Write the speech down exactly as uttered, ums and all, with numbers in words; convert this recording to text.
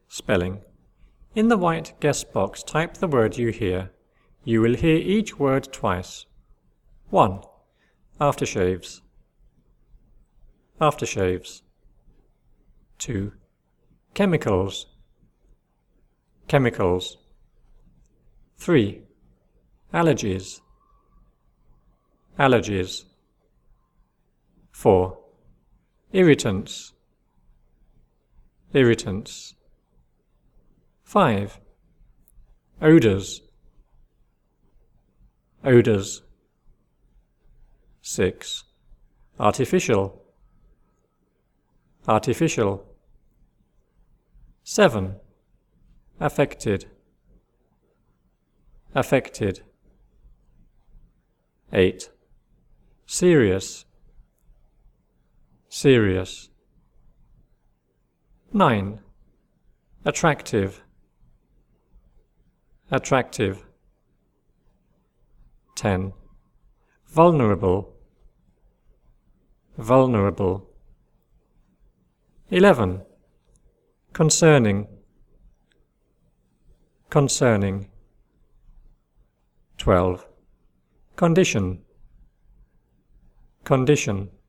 Spelling. In the white guess box, type the word you hear. You will hear each word twice. one. Aftershaves. Aftershaves. two. Chemicals. Chemicals. three. Allergies. Allergies. four. Irritants. Irritants. five. Odors. Odors. six. Artificial. Artificial. seven. Affected. Affected. eight. Serious. Serious. nine. Attractive. Attractive. ten. Vulnerable. Vulnerable. eleven. Concerning. Concerning. twelve. Condition. Condition.